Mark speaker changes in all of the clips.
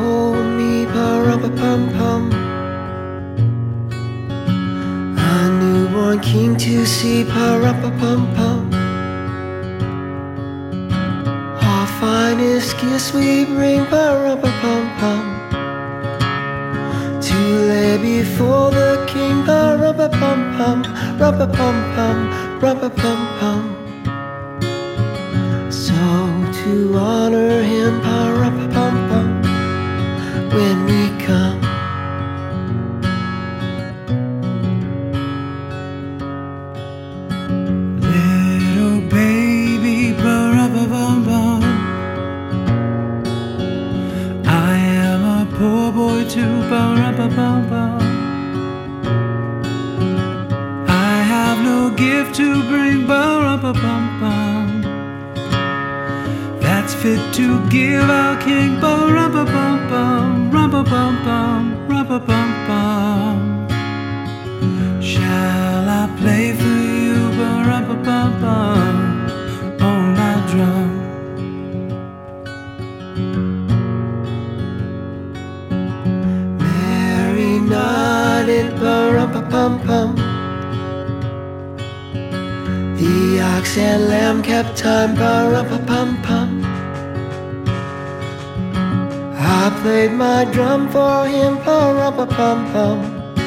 Speaker 1: hold me, pa-rum-pa-pum-pum. A newborn king to see, pa-rum-pa-pum-pum. Our finest gifts we bring, pa-rum-pa-pum-pum, to lay before the king, pa-rum-pa-pum-pum, rum-pa-pum-pum, rum-pa-pum-pum. So to honor him, pa-rum-pa-pum-pum, when we come.
Speaker 2: Little baby, pa-rum-pa-pum-pum, I am a poor boy too, pa-rum-pa-pum-pum. I have no gift to bring, pa-rum-pa-pum-pum, that's fit to give our king, pa-rum-pa-pum-pum, rum-pa-pum-pum, rum-pa-pum-pum. Shall I play for you, pa-rum-pa-pum-pum, on my drum?
Speaker 1: Mary nodded, pa-rum-pa-pum-pum. The ox and lamb kept time, pa-rum-pa-pum-pum. I played my drum for him, pa-rum-pa-pum-pum.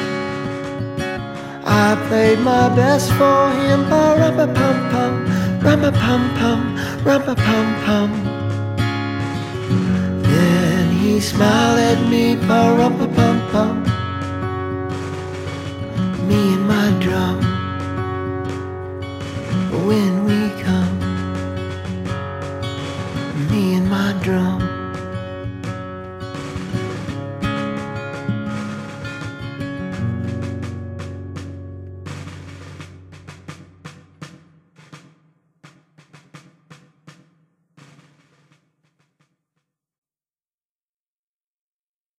Speaker 1: I played my best for him, pa-rum-pa-pum-pum, rum-pa-pum-pum, rum-pa-pum-pum. Then he smiled at me, pa-rum-pa-pum-pum, me and my drum, when we